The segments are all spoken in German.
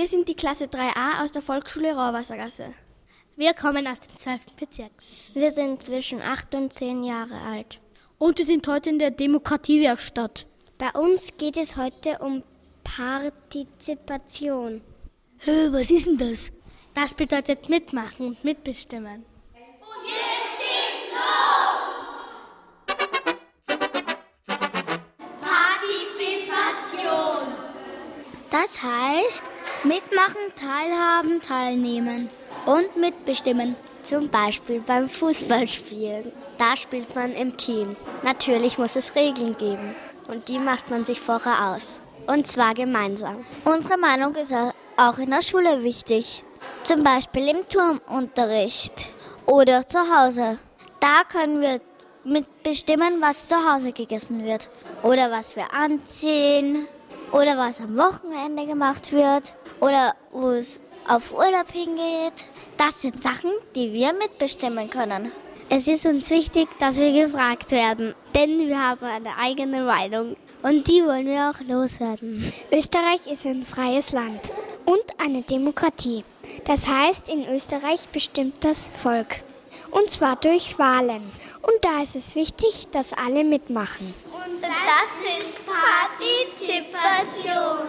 Wir sind die Klasse 3a aus der Volksschule Rohrwassergasse. Wir kommen aus dem 12. Bezirk. Wir sind zwischen 8 und 10 Jahre alt. Und wir sind heute in der Demokratiewerkstatt. Bei uns geht es heute um Partizipation. Was ist denn das? Das bedeutet mitmachen und mitbestimmen. Und jetzt geht's los! Partizipation. Das heißt, mitmachen, teilhaben, teilnehmen und mitbestimmen. Zum Beispiel beim Fußballspielen. Da spielt man im Team. Natürlich muss es Regeln geben. Und die macht man sich vorher aus. Und zwar gemeinsam. Unsere Meinung ist auch in der Schule wichtig. Zum Beispiel im Turnunterricht oder zu Hause. Da können wir mitbestimmen, was zu Hause gegessen wird. Oder was wir anziehen. Oder was am Wochenende gemacht wird. Oder wo es auf Urlaub hingeht. Das sind Sachen, die wir mitbestimmen können. Es ist uns wichtig, dass wir gefragt werden, denn wir haben eine eigene Meinung und die wollen wir auch loswerden. Österreich ist ein freies Land und eine Demokratie. Das heißt, in Österreich bestimmt das Volk. Und zwar durch Wahlen. Und da ist es wichtig, dass alle mitmachen. Und das ist Partizipation.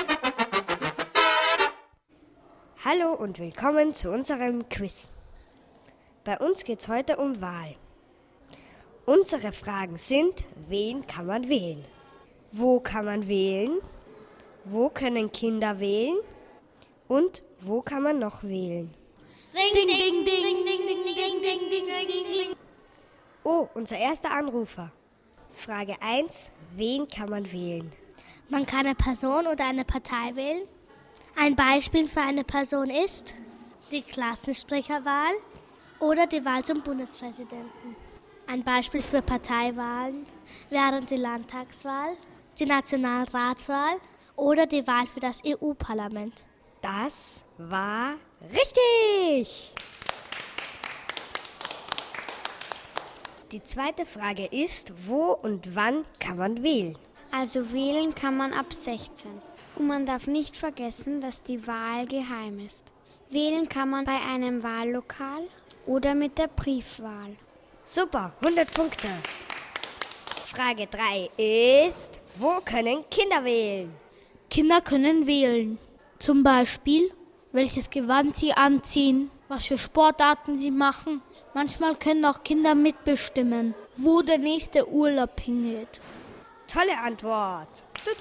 Hallo und willkommen zu unserem Quiz. Bei uns geht es heute um Wahl. Unsere Fragen sind: Wen kann man wählen? Wo kann man wählen? Wo können Kinder wählen? Und wo kann man noch wählen? Ring, ding, ding, ding, ding, ding, ding, ding, ding, ding, ding. Oh, unser erster Anrufer. Frage 1. Wen kann man wählen? Man kann eine Person oder eine Partei wählen. Ein Beispiel für eine Person ist die Klassensprecherwahl oder die Wahl zum Bundespräsidenten. Ein Beispiel für Parteiwahlen wären die Landtagswahl, die Nationalratswahl oder die Wahl für das EU-Parlament. Das war richtig! Die zweite Frage ist: Wo und wann kann man wählen? Also wählen kann man ab 16. Und man darf nicht vergessen, dass die Wahl geheim ist. Wählen kann man bei einem Wahllokal oder mit der Briefwahl. Super, 100 Punkte. Frage 3 ist: Wo können Kinder wählen? Kinder können wählen. Zum Beispiel, welches Gewand sie anziehen, was für Sportarten sie machen. Manchmal können auch Kinder mitbestimmen, wo der nächste Urlaub hingeht. Tolle Antwort.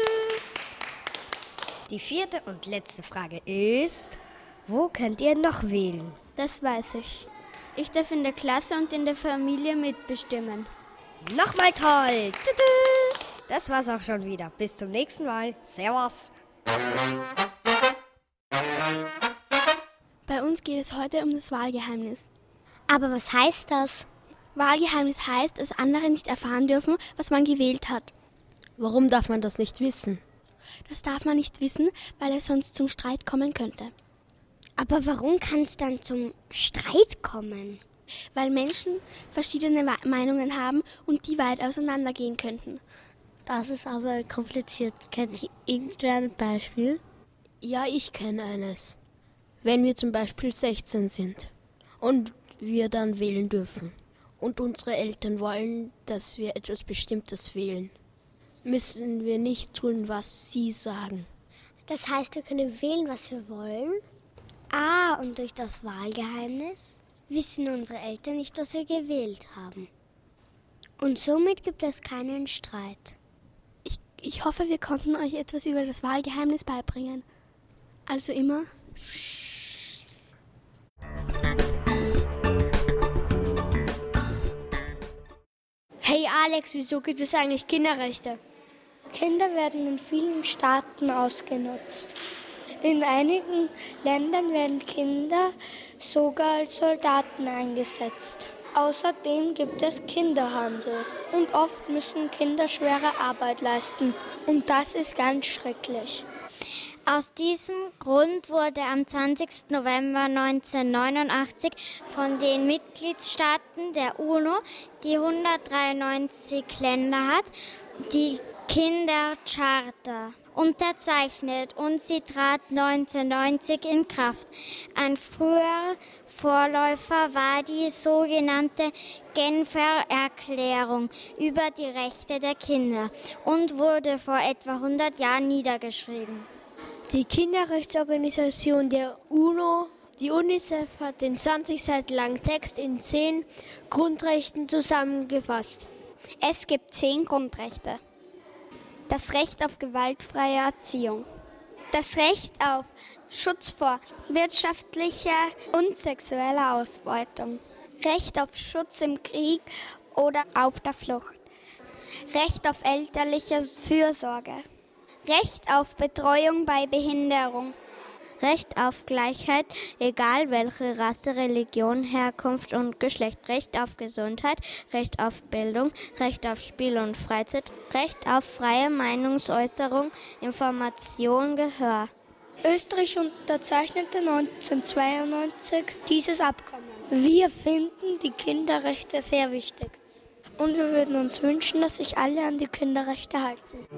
Die vierte und letzte Frage ist: Wo könnt ihr noch wählen? Das weiß ich. Ich darf in der Klasse und in der Familie mitbestimmen. Nochmal toll. Das war's auch schon wieder. Bis zum nächsten Mal. Servus. Bei uns geht es heute um das Wahlgeheimnis. Aber was heißt das? Wahlgeheimnis heißt, dass andere nicht erfahren dürfen, was man gewählt hat. Warum darf man das nicht wissen? Das darf man nicht wissen, weil es sonst zum Streit kommen könnte. Aber warum kann es dann zum Streit kommen? Weil Menschen verschiedene Meinungen haben und die weit auseinandergehen könnten. Das ist aber kompliziert. Kennt irgendwer ein Beispiel? Ja, ich kenne eines. Wenn wir zum Beispiel 16 sind und wir dann wählen dürfen und unsere Eltern wollen, dass wir etwas Bestimmtes wählen, müssen wir nicht tun, was sie sagen. Das heißt, wir können wählen, was wir wollen? Und durch das Wahlgeheimnis wissen unsere Eltern nicht, was wir gewählt haben. Und somit gibt es keinen Streit. Ich hoffe, wir konnten euch etwas über das Wahlgeheimnis beibringen. Also immer... Hey Alex, wieso gibt es eigentlich Kinderrechte? Kinder werden in vielen Staaten ausgenutzt. In einigen Ländern werden Kinder sogar als Soldaten eingesetzt. Außerdem gibt es Kinderhandel und oft müssen Kinder schwere Arbeit leisten. Und das ist ganz schrecklich. Aus diesem Grund wurde am 20. November 1989 von den Mitgliedstaaten der UNO, die 193 Länder hat, die Kindercharta unterzeichnet und sie trat 1990 in Kraft. Ein früher Vorläufer war die sogenannte Genfer Erklärung über die Rechte der Kinder und wurde vor etwa 100 Jahren niedergeschrieben. Die Kinderrechtsorganisation der UNO, die UNICEF, hat den 20 Seiten langen Text in 10 Grundrechten zusammengefasst. Es gibt 10 Grundrechte. Das Recht auf gewaltfreie Erziehung. Das Recht auf Schutz vor wirtschaftlicher und sexueller Ausbeutung. Recht auf Schutz im Krieg oder auf der Flucht. Recht auf elterliche Fürsorge. Recht auf Betreuung bei Behinderung. Recht auf Gleichheit, egal welche Rasse, Religion, Herkunft und Geschlecht. Recht auf Gesundheit, Recht auf Bildung, Recht auf Spiel und Freizeit, Recht auf freie Meinungsäußerung, Information, Gehör. Österreich unterzeichnete 1992 dieses Abkommen. Wir finden die Kinderrechte sehr wichtig. Und wir würden uns wünschen, dass sich alle an die Kinderrechte halten.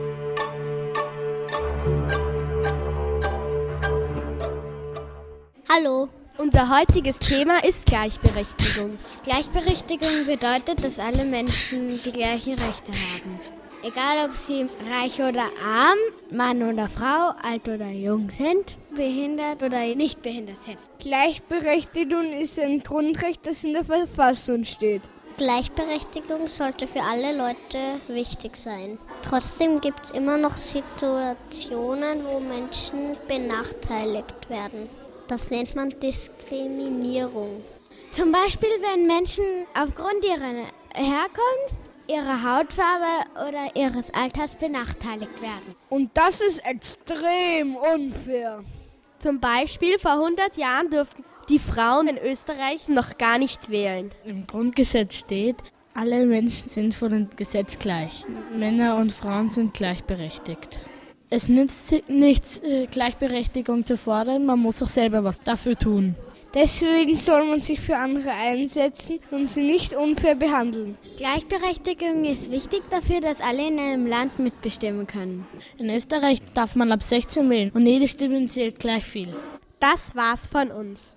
Hallo. Unser heutiges Thema ist Gleichberechtigung. Gleichberechtigung bedeutet, dass alle Menschen die gleichen Rechte haben. Egal, ob sie reich oder arm, Mann oder Frau, alt oder jung sind, behindert oder nicht behindert sind. Gleichberechtigung ist ein Grundrecht, das in der Verfassung steht. Gleichberechtigung sollte für alle Leute wichtig sein. Trotzdem gibt es immer noch Situationen, wo Menschen benachteiligt werden. Das nennt man Diskriminierung. Zum Beispiel, wenn Menschen aufgrund ihrer Herkunft, ihrer Hautfarbe oder ihres Alters benachteiligt werden. Und das ist extrem unfair. Zum Beispiel vor 100 Jahren durften die Frauen in Österreich noch gar nicht wählen. Im Grundgesetz steht, alle Menschen sind vor dem Gesetz gleich. Männer und Frauen sind gleichberechtigt. Es nützt nichts, Gleichberechtigung zu fordern, man muss auch selber was dafür tun. Deswegen soll man sich für andere einsetzen und sie nicht unfair behandeln. Gleichberechtigung ist wichtig dafür, dass alle in einem Land mitbestimmen können. In Österreich darf man ab 16 wählen und jede Stimme zählt gleich viel. Das war's von uns.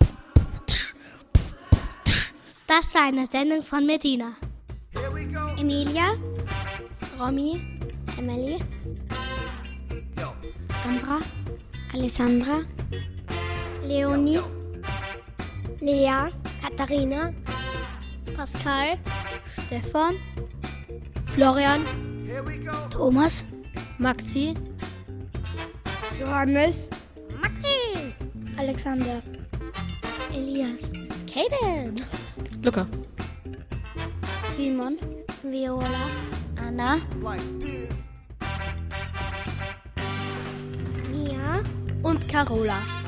Das war eine Sendung von Medina. Emilia, Romy, Emily, Ambra, Alessandra, Leonie, Lea, Katharina, Pascal, Stefan, Florian, Thomas, Maxi, Johannes, Alexander, Elias, Kaden, Luca, Simon, Viola, Anna, und Carola.